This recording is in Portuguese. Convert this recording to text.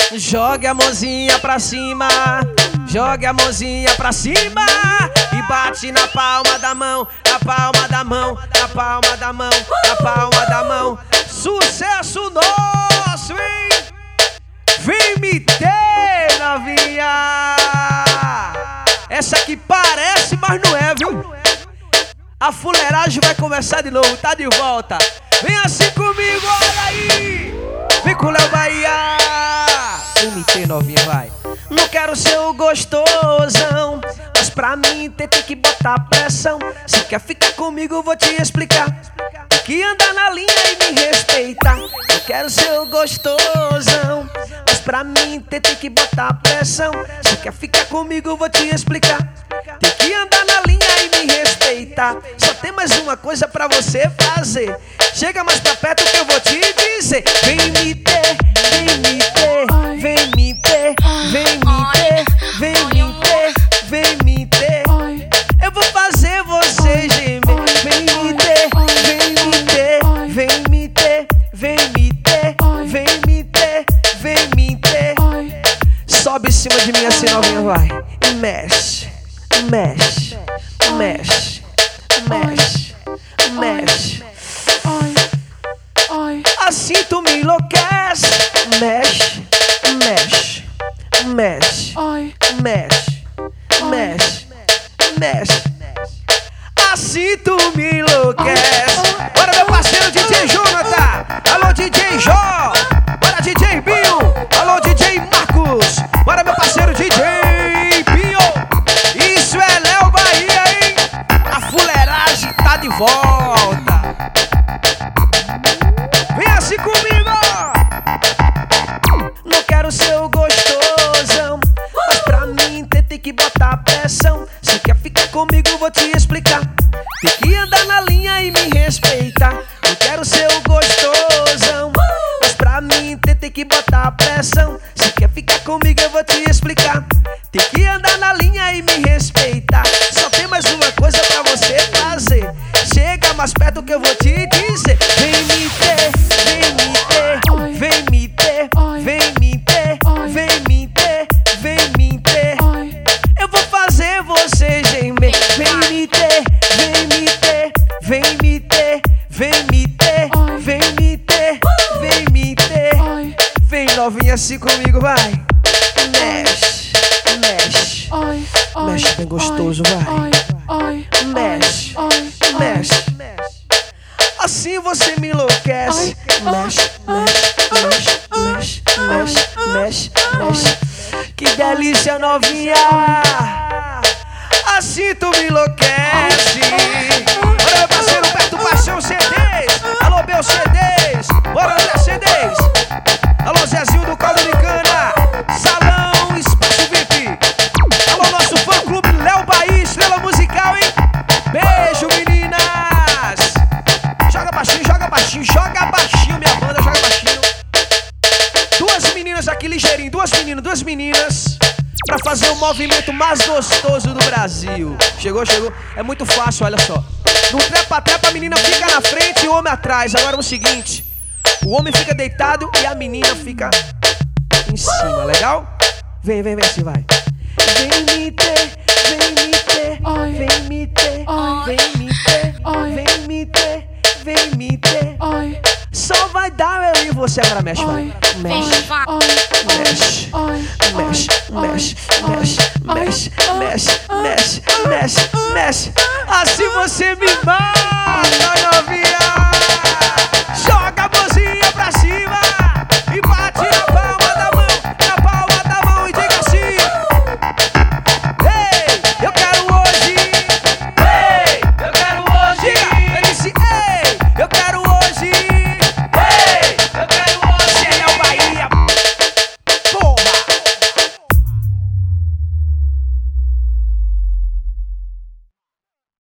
Jogue a mãozinha pra cima, jogue a mãozinha pra cima e bate na palma da mão, na palma da mão, na palma da mão, na palma da mão. Sucesso nosso, hein? Vem me ter, novinha. Essa aqui parece, mas não é, viu? A fuleiragem vai começar de novo, tá de volta. Vem assim comigo, olha aí. Vem com o Léo Bahia. Vem me ter, novinha, vai. Não quero ser o gostosão, mas pra mim tem que botar pressão. Se quer ficar comigo, eu vou te explicar. Tem que andar na linha e me respeitar. Não quero ser o gostosão, mas pra mim tem que botar pressão. Se quer ficar comigo, eu vou te explicar. Tem que andar na linha e me respeitar. Só tem mais uma coisa pra você fazer. Chega mais pra perto que eu vou te dizer. Vem me ter, vem me ter, vem me ter, vem me ter, vem me ter, vem me ter. Eu vou fazer você gemer. Vem me ter, vem me ter, vem me ter, vem me ter, vem me ter, vem me ter. Sobe em cima de mim assim, novinha, vai. E mexe, mexe, mexe, mexe, mexe. Assim tu me enlouquece. Mexe, mexe, mexe, mexe, mexe, mexe. Assim tu me enlouquece. Bora, meu parceiro DJ Jonathan. Alô, DJ Jó. Bora, DJ Binho. Alô, DJ Marcos. Bora, meu parceiro DJ Binho. Isso é Léo Bahia, hein? A fuleiragem tá de volta. Vem assim comigo. Não quero ser o gostosão, mas pra mim tem que botar pressão. Se quer ficar comigo, eu vou te explicar. Tem que andar na linha e me respeitar. Não quero ser o gostosão, mas pra mim tem que botar pressão. Se quer ficar comigo, eu vou te explicar. Tem que andar na linha e me respeitar. Só tem mais uma coisa pra você fazer. Chega mais perto que eu vou te dizer. Vem me ter, vem me ter, vem me ter, vem me ter, vem me ter, vem me ter. Eu vou fazer você gemer. Vem me ter, vem me ter, vem me ter, vem me ter, vem me ter, vem me ter. Vem, novinha, assim comigo, vai. Mexe, mexe, mexe bem gostoso, vai. Mexe, mexe, assim você me enlouquece. Mexe, mexe, mexe, mexe, mexe, mexe. Que delícia, novinha. Assim tu me enlouquece. Bora, meu parceiro, perto Paixão CDs. Alô, Bel CDs. Bora, Zé CDs. Alô, Zezinho do Caldo de Cana. Salão, Espaço VIP. Alô, nosso fã-clube Léo Bahia, estrela musical, hein? Beijo, meninas. Joga baixinho, joga baixinho, joga baixinho, minha banda, joga baixinho. Duas meninas aqui, ligeirinho, duas meninas. Pra fazer o movimento mais gostoso do Brasil. Chegou, chegou. É muito fácil, olha só. No trepa-trepa, a menina fica na frente e o homem atrás. Agora é o seguinte: o homem fica deitado e a menina fica em cima, legal? Vem, vem, vem assim, vai. Vem me ter, vem me ter, vem me ter, vem me ter, vem me ter, vem me ter. Só vai dar eu e você. Agora mexe, vai. Mexe, mexe, mexe, mexe, mexe, mexe, mexe, mexe, mexe, mexe. Assim você me mata.